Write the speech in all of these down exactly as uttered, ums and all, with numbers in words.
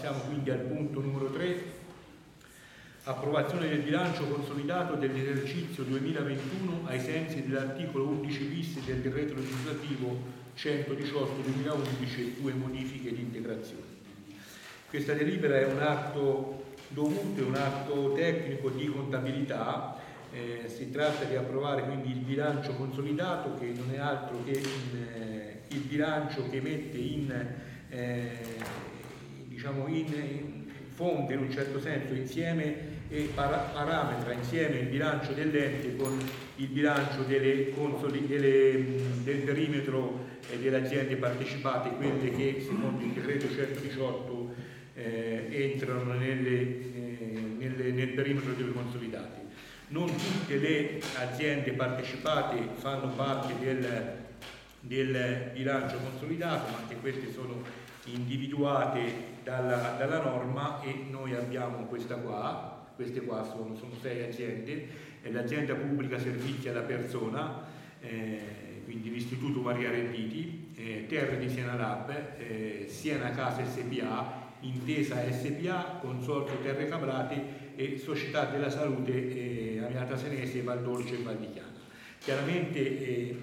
Siamo quindi al punto numero tre, approvazione del bilancio consolidato dell'esercizio duemilaventuno ai sensi dell'articolo undici bis del decreto legislativo centodiciotto duemilaundici e due modifiche di integrazione. Questa delibera è un atto dovuto, è un atto tecnico di contabilità. Eh, si tratta di approvare quindi il bilancio consolidato, che non è altro che in, eh, il bilancio che mette in eh, diciamo in, in fonte, in un certo senso, insieme e para, parametra insieme il bilancio dell'ente con il bilancio delle consoli, delle, del perimetro e delle aziende partecipate, quelle che secondo il decreto centodiciotto eh, entrano nelle, eh, nelle, nel perimetro delle consolidate. Non tutte le aziende partecipate fanno parte del, del bilancio consolidato, ma anche queste sono individuate dalla, dalla norma, e noi abbiamo questa qua, queste qua sono, sono sei aziende: l'azienda pubblica servizi alla persona, eh, quindi l'Istituto Maria Redditi, eh, Terre di Siena Lab, eh, Siena Casa S P A, Intesa S P A, Consorzio Terre Cablate e Società della Salute eh, Amiata Senese, Valdolce e Valdichiana. Chiaramente eh,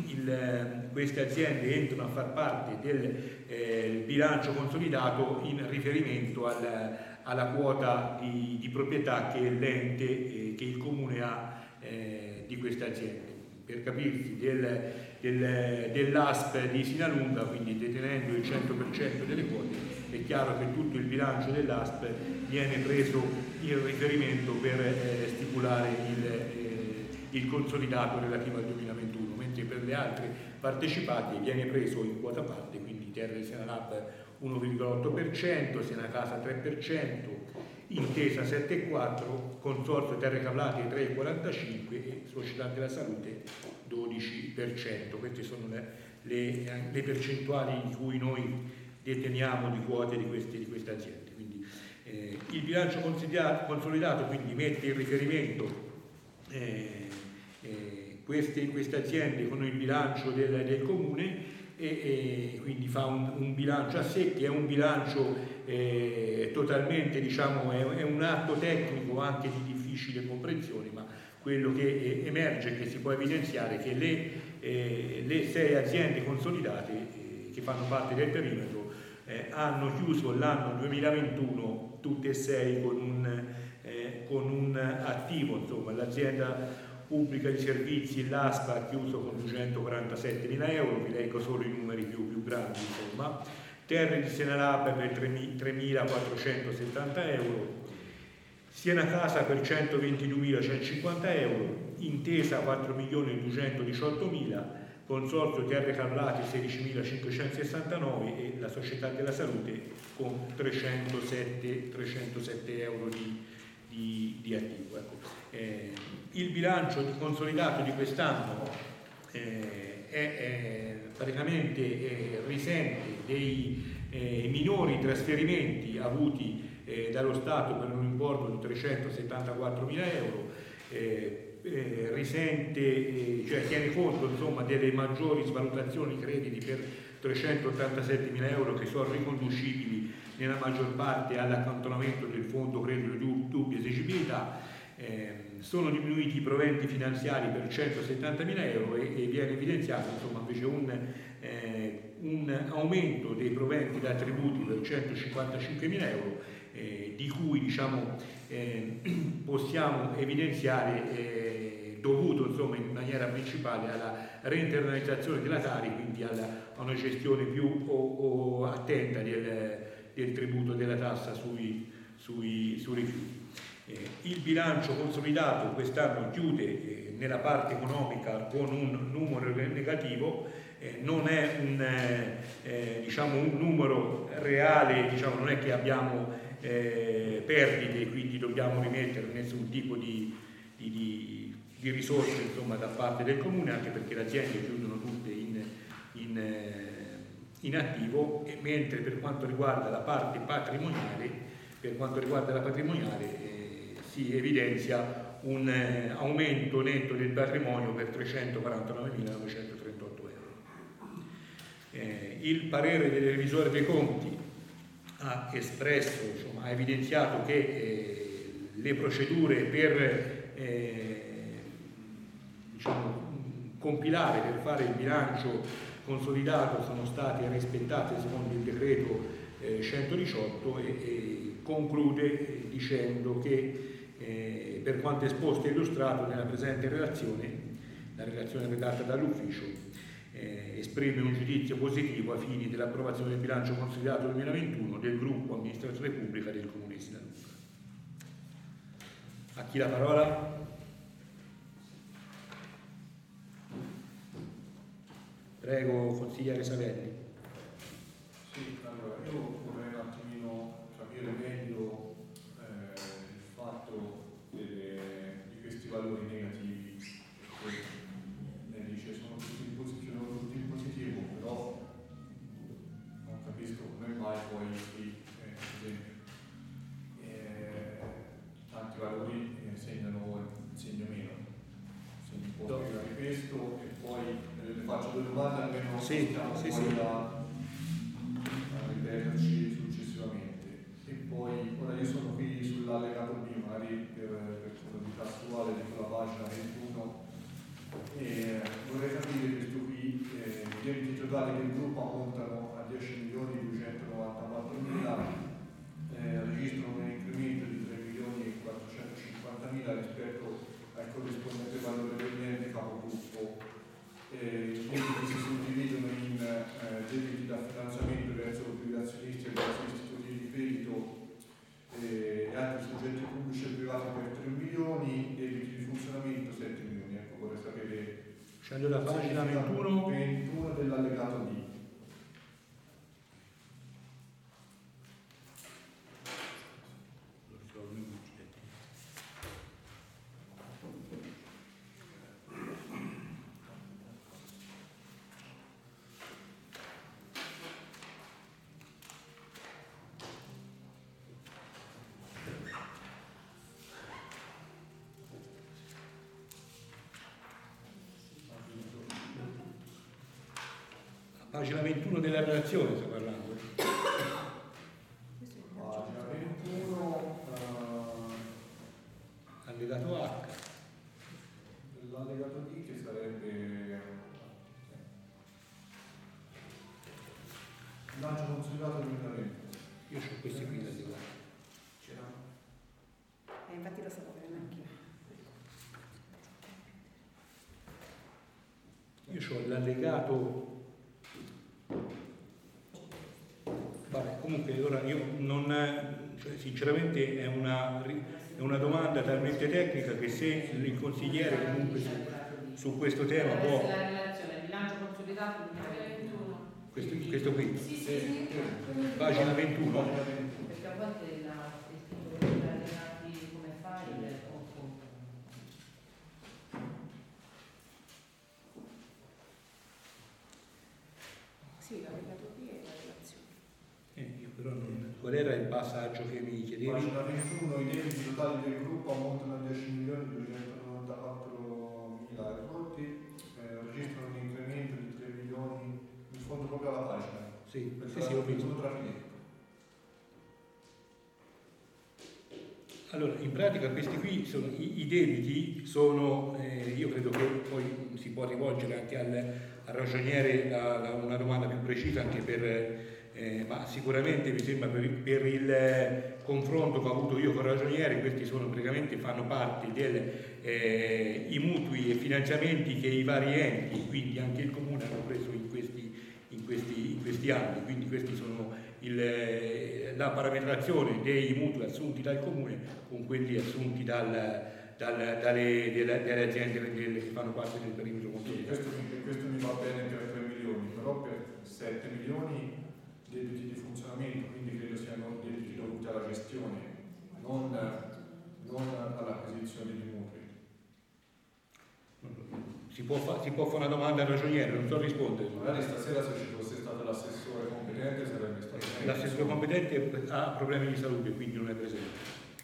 il, queste aziende entrano a far parte del eh, bilancio consolidato in riferimento al, alla quota di, di proprietà che l'ente, eh, che il comune ha eh, di queste aziende. Per capirsi, del, del, dell'A S P di Sinalunga, quindi detenendo il cento per cento delle quote, è chiaro che tutto il bilancio dell'A S P viene preso in riferimento per eh, stipulare il eh, il consolidato relativo al duemilaventuno, mentre per le altre partecipate viene preso in quota parte, quindi Terre Siena Lab uno virgola otto per cento, Siena Casa tre per cento, Intesa sette virgola quattro per cento, Consorzio Terre Cablate tre virgola quarantacinque per cento e Società della Salute dodici per cento. Queste sono le, le, le percentuali in cui noi deteniamo di quote di queste, di queste aziende. Quindi, eh, il bilancio consolidato quindi mette in riferimento eh, Eh, queste, queste aziende con il bilancio del, del comune e, e quindi fa un, un bilancio a sé, che è un bilancio eh, totalmente, diciamo, è, è un atto tecnico anche di difficile comprensione, ma quello che eh, emerge, che si può evidenziare, che le, eh, le sei aziende consolidate eh, che fanno parte del perimetro eh, hanno chiuso l'anno duemilaventuno tutte e sei con un, eh, con un attivo, insomma, l'azienda pubblica di servizi, l'A S P A, ha chiuso con duecentoquarantasettemila euro, vi leggo solo i numeri più, più grandi, insomma. Terre di Siena Lab per tremilaquattrocentosettanta euro, Siena Casa per centoventiduemilacentocinquanta euro, Intesa quattro milioni duecentodiciottomila, Consorzio Terre Cablate sedicimilacinquecentosessantanove e la Società della Salute con trecentosette euro di, di, di attivo. Ecco. Eh, il bilancio consolidato di quest'anno eh, è, è, praticamente eh, risente dei eh, minori trasferimenti avuti eh, dallo Stato per un importo di trecentosettantaquattromila euro, eh, eh, risente, eh, cioè tiene conto, insomma, delle maggiori svalutazioni crediti per trecentottantasettemila euro, che sono riconducibili nella maggior parte all'accantonamento del fondo credito di dubbia esigibilità. Eh, sono diminuiti i proventi finanziari per centosettantamila euro e, e viene evidenziato, insomma, invece un, eh, un aumento dei proventi da tributi per centocinquantacinquemila euro, eh, di cui, diciamo, eh, possiamo evidenziare eh, dovuto, insomma, in maniera principale alla reinternalizzazione della Tari, quindi alla, a una gestione più o, o attenta del, del tributo della tassa sui, sui, sui rifiuti. Eh, il bilancio consolidato quest'anno chiude eh, nella parte economica con un numero negativo, eh, non è un, eh, diciamo un numero reale, diciamo, non è che abbiamo eh, perdite, quindi dobbiamo rimettere nessun tipo di, di, di, di risorse, insomma, da parte del comune, anche perché le aziende chiudono tutte in, in, in attivo, e mentre per quanto riguarda la parte patrimoniale, per quanto riguarda la patrimoniale eh, si evidenzia un eh, aumento netto del patrimonio per trecentoquarantanovemilanovecentottrentotto euro. Eh, il parere del revisore dei conti ha espresso, insomma, ha evidenziato che eh, le procedure per eh, diciamo, compilare, per fare il bilancio consolidato sono state rispettate secondo il decreto eh, centodiciotto e, e conclude eh, dicendo che eh, per quanto esposto e illustrato nella presente relazione, la relazione redatta dall'ufficio, eh, esprime un giudizio positivo ai fini dell'approvazione del bilancio consolidato duemilaventuno del gruppo amministrazione pubblica del Comune di Sinaluca. A chi la parola? Prego, consigliere Savelli. Sì, allora io vorrei un attimino capire meglio eh, il fatto delle, di questi valori negativi, perché lei dice sono tutti in positivo, sono tutti in positivo, però non capisco come mai poi qui, eh, ad esempio, eh, tanti valori eh, segnano il segno meno. Se mi può spiegare questo e poi le faccio due domande almeno sì, stiamo sì, poi sì. a, a ripeterci successivamente. E poi, ora io sono qui sull'allegato B, magari per, per comodità sua, dico la pagina ventuno, e vorrei capire questo qui, eh, i debiti totali del gruppo ammontano a dieci milioni duecentonovantaquattromila, eh, registrano un incremento di tre milioni quattrocentocinquantamila rispetto al corrispondente valore dell'ente capogruppo. Eh, I debiti si suddividono in eh, debiti da finanziamento verso obbligazionisti e verso istituti di credito eh, e altri soggetti pubblici e privati per tre milioni, debiti di funzionamento sette milioni. Ecco, vorrei sapere. Scendo da pagina ventuno. ventuno dell'allegato D. Pagina ventuno della relazione sto parlando. Pagina ventuno, uh, allegato H. L'allegato D che sarebbe bilancio consolidato duemilaventi. Io ho questi qui da legare. C'era? Eh, infatti lo stavo vedendo anch'io. Io ho l'allegato. Vabbè, comunque ora io non, cioè, sinceramente è una, è una domanda talmente tecnica che se il consigliere comunque su, su questo tema può. La relazione bilancio consolidato duemilaventuno. Questo, questo qui, Sì, sì, sì. pagina ventuno. Perché a volte la, il titolo degli allenati come file o Sì, l'allegato B e la relazione. Eh, io però non, qual era il passaggio che mi chiedevi? Pagina ventuno, i debiti totali del gruppo ammontano a dieci milioni duecentonovantaquattromila euro, eh, registrano un incremento di tre milioni, in fondo proprio alla pagina. Sì, Per sì, sì, ho visto. Allora, in pratica questi qui sono i, i debiti, sono, eh, io credo che poi si può rivolgere anche al, al ragioniere la, la, una domanda più precisa anche per, eh, ma sicuramente mi sembra per, per il eh, confronto che ho avuto io con il ragioniere, questi sono praticamente, fanno parte dei eh, mutui e finanziamenti che i vari enti, quindi anche il Comune, hanno preso in questi, in questi, in questi anni, quindi questi sono il, la parametrazione dei mutui assunti dal Comune con quelli assunti dal, dal, dalle, delle, delle aziende che fanno parte del perimetro consolidato. Questo, questo mi va bene per tre milioni, però per sette milioni debiti di funzionamento, quindi credo siano debiti dovuti alla gestione, non, non all'acquisizione di mutui. Si può, fa, si può fare una domanda al ragioniere, non so rispondere. Magari stasera se ci fosse stato l'assessore competente sarebbe stato meglio. L'assessore competente ha problemi di salute, quindi non è presente.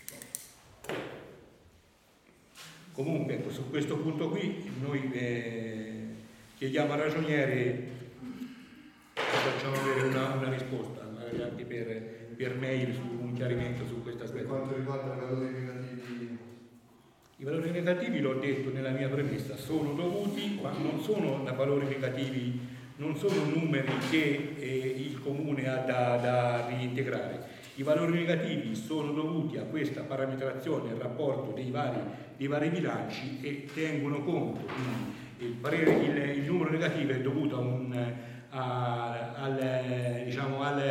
Comunque, ecco, su questo punto qui noi eh, chiediamo al ragioniere che facciamo avere una, una risposta, magari anche per, per mail su un chiarimento su questo Per aspetto. quanto riguarda i valori negativi, I valori negativi, l'ho detto nella mia premessa, sono dovuti, ma non sono da valori negativi, non sono numeri che eh, il Comune ha da, da reintegrare. I valori negativi sono dovuti a questa parametrazione, al rapporto dei vari, dei vari bilanci, e tengono conto, quindi il, parere, il, il numero negativo è dovuto a un, a, al, diciamo, al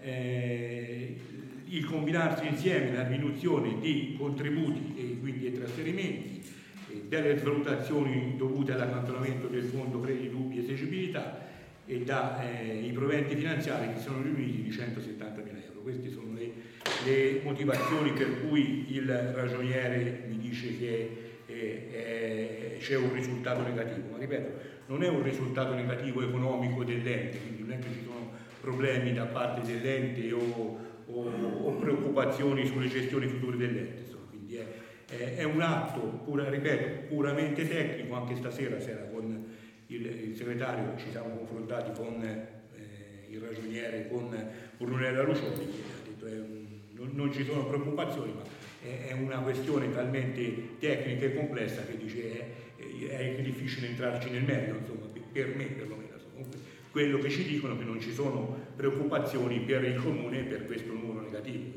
eh, il combinarsi insieme la riduzione di contributi e quindi dei trasferimenti, eh, delle svalutazioni dovute all'accantonamento del fondo crediti dubbi esigibilità e dai eh, proventi finanziari che sono riuniti di centosettantamila euro. Queste sono le, le motivazioni per cui il ragioniere mi dice che eh, eh, c'è un risultato negativo, ma ripeto, non è un risultato negativo economico dell'ente, quindi non è che ci sono problemi da parte dell'ente o O, o preoccupazioni sulle gestioni future dell'ente, quindi è, è, è un atto, pura, ripeto, puramente tecnico. Anche stasera sera con il, il segretario ci siamo confrontati con eh, il ragioniere, con Brunella Lucioni, che ha detto è un, non, non ci sono preoccupazioni, ma è, è una questione talmente tecnica e complessa che dice è, è, è difficile entrarci nel merito, insomma, per me perlomeno. Comunque, quello che ci dicono è che non ci sono preoccupazioni per il Comune per questo numero negativo.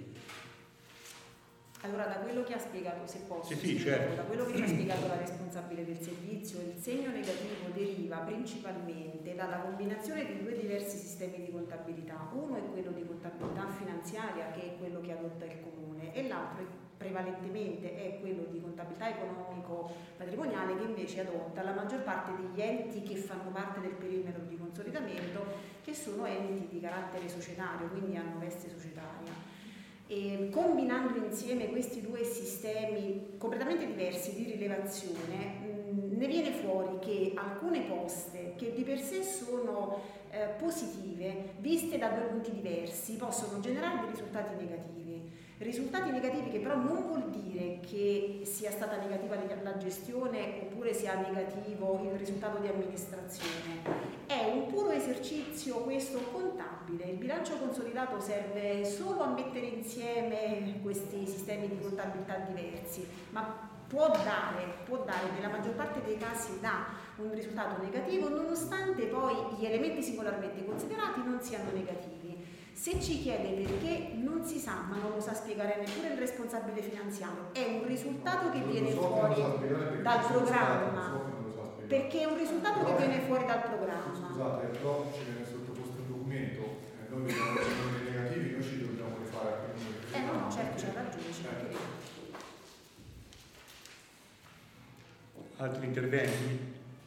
Allora, da quello che ha spiegato, se posso, Sì, sì, se certo. da quello che ci ha spiegato la responsabile del servizio, il segno negativo deriva principalmente dalla combinazione di due diversi sistemi di contabilità. Uno è quello di contabilità finanziaria, che è quello che adotta il Comune, e l'altro prevalentemente è quello di contabilità economico-patrimoniale, che invece adotta la maggior parte degli enti che fanno parte del perimetro di consolidamento, che sono enti di carattere societario, quindi hanno veste societaria. E combinando insieme questi due sistemi completamente diversi di rilevazione, mh, ne viene fuori che alcune poste che di per sé sono eh, positive, viste da due punti diversi, possono generare dei risultati negativi. Risultati negativi che però non vuol dire che sia stata negativa la gestione oppure sia negativo il risultato di amministrazione. È un puro esercizio questo contabile. Il bilancio consolidato serve solo a mettere insieme questi sistemi di contabilità diversi, ma può dare, può dare nella maggior parte dei casi dà un risultato negativo, nonostante poi gli elementi singolarmente considerati non siano negativi. Se ci chiede perché, non si sa, ma non lo sa spiegare neppure il responsabile finanziario. È un risultato che viene fuori dal programma, perché è un risultato che viene fuori dal programma. Scusate, però ci viene sottoposto un documento, eh, noi vediamo i numeri negativi, noi ci dobbiamo rifare a quei numeri. Eh no, certo, c'è ragione, ci mancherebbe. Altri interventi?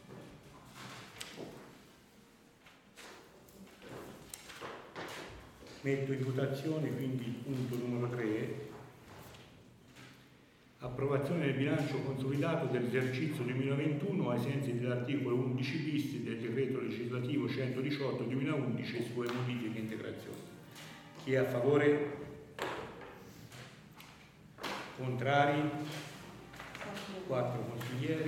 Metto in votazione quindi il punto numero tre, approvazione del bilancio consolidato dell'esercizio duemilaventuno ai sensi dell'articolo undici bis del decreto legislativo centodiciotto duemilaundici e sulle modifiche e integrazioni. Chi è a favore? Contrari? quattro consiglieri.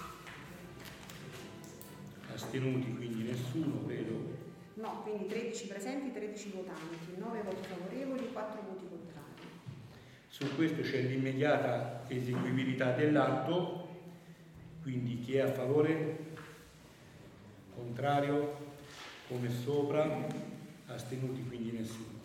Astenuti quindi nessuno, credo. No, quindi tredici presenti, tredici votanti, nove voti favorevoli, quattro voti contrari. Su questo c'è l'immediata eseguibilità dell'atto, quindi chi è a favore? Contrario? Come sopra? Astenuti quindi nessuno.